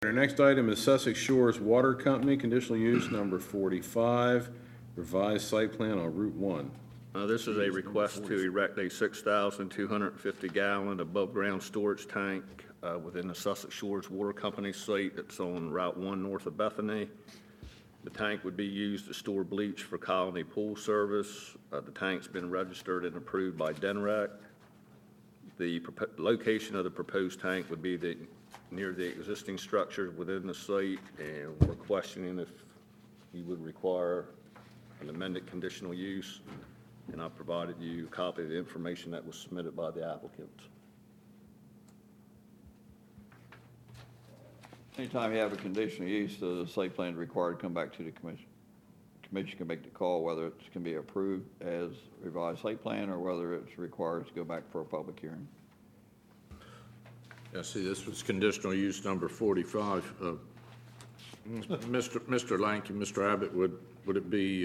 Our next item is Sussex Shores Water Company, conditional use number 45, revised site plan on Route 1. This is a request to erect a 6,250-gallon above-ground storage tank within the Sussex Shores Water Company site that's on Route 1 north of Bethany. The tank would be used to store bleach for Colony Pool Service. The tank's been registered and approved by DENREC. The location of the proposed tank would be near the existing structures within the site, and we're questioning if you would require an amended conditional use. And I provided you a copy of the information that was submitted by the applicant. Anytime you have a conditional use, the site plan is required to come back to the commission. The commission can make the call whether it can be approved as revised site plan or whether it's required to go back for a public hearing. Yeah, see, this was conditional use number 45. Mr. Lanky, Mr. Abbott, would it be,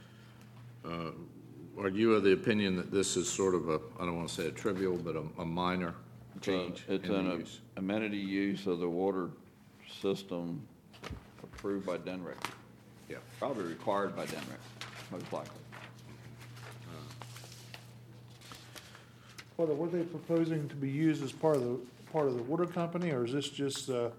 are you of the opinion that this is sort of I don't want to say a trivial, but a minor change It's in the an use? amenity use of the water system approved by DENREC. Yeah. Probably required by DENREC, most likely. Well, were they proposing to be used as part of the water company, or is this just like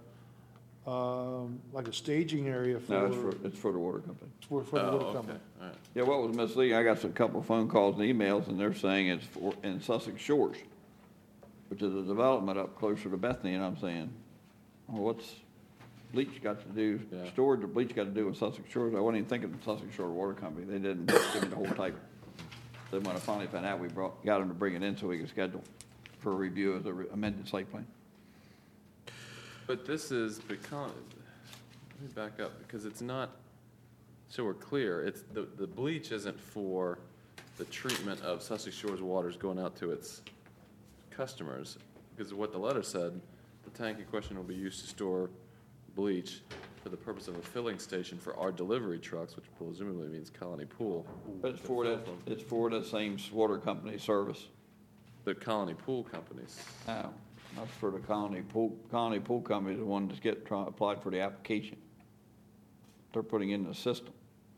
a staging area for? No, it's for the water company. For the water company. All right. Yeah, what was misleading, I got a couple of phone calls and emails, and they're saying it's in Sussex Shores, which is a development up closer to Bethany, and I'm saying, well, what's bleach got to do, storage of bleach got to do with Sussex Shores? I wasn't even thinking of Sussex Shore Water Company. They didn't give me the whole title. So when I finally found out, got them to bring it in so we could schedule for a review of the amended site plan. But this is because, let me back up, because it's not, so we're clear, it's the bleach isn't for the treatment of Sussex Shores waters going out to its customers, because of what the letter said, the tank in question will be used to store bleach for the purpose of a filling station for our delivery trucks, which presumably means Colony Pool. But it's for the same water company service. The Colony Pool companies. No, not for the Colony Pool. Colony Pool Company is the one that's applied for the application. They're putting in the system.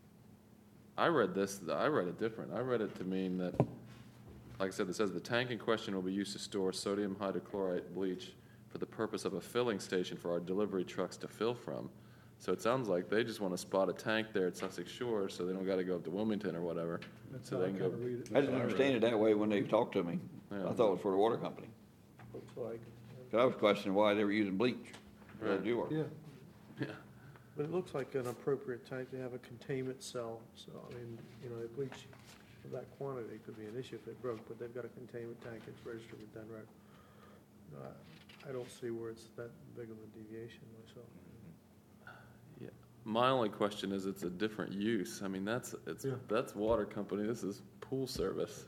I read it different. I read it to mean that, like I said, it says the tank in question will be used to store sodium hydrochloride bleach for the purpose of a filling station for our delivery trucks to fill from. So it sounds like they just want to spot a tank there at Sussex Shores so they don't got to go up to Wilmington or whatever. That's So how they I can go. kinda read it. I didn't understand it that way when they talked to me. Yeah. I thought it was for the water company. Looks like. 'Cause I was questioning why they were using bleach. Right. You are. Yeah, Yeah. But it looks like an appropriate tank to have a containment cell, so, I mean, the bleach of that quantity could be an issue if it broke, but they've got a containment tank, it's registered with DENREC. I don't see where it's that big of a deviation myself. Yeah. My only question is it's a different use. I mean, that's water company. This is pool service.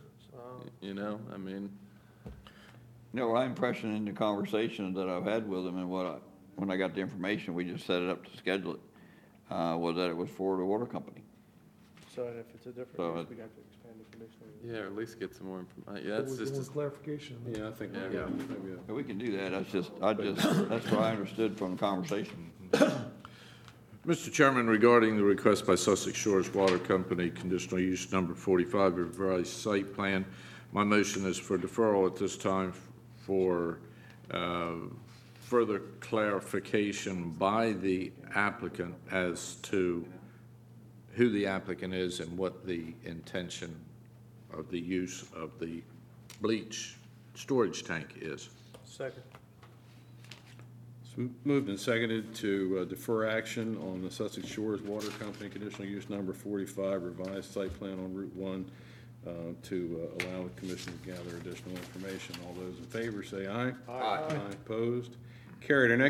I mean. My impression in the conversations that I've had with them and when I got the information, we just set it up to schedule it, was that it was for the water company. So if it's a different So use, we got to expand the conditional use. Yeah, or at least get some more information. Yeah, that that's was just more clarification. Yeah, I think, Yeah. maybe. But we can do that. That's what I understood from the conversation. Mr. Chairman, regarding the request by Sussex Shores Water Company, conditional use number 45, revised site plan, my motion is for deferral at this time for further clarification by the applicant as to who the applicant is and what the intention of the use of the bleach storage tank is. Second. It's moved and seconded to defer action on the Sussex Shores Water Company, conditional use number 45, revised site plan on Route 1, to allow the commission to gather additional information. All those in favor say aye. Aye. Opposed? Carried. Our next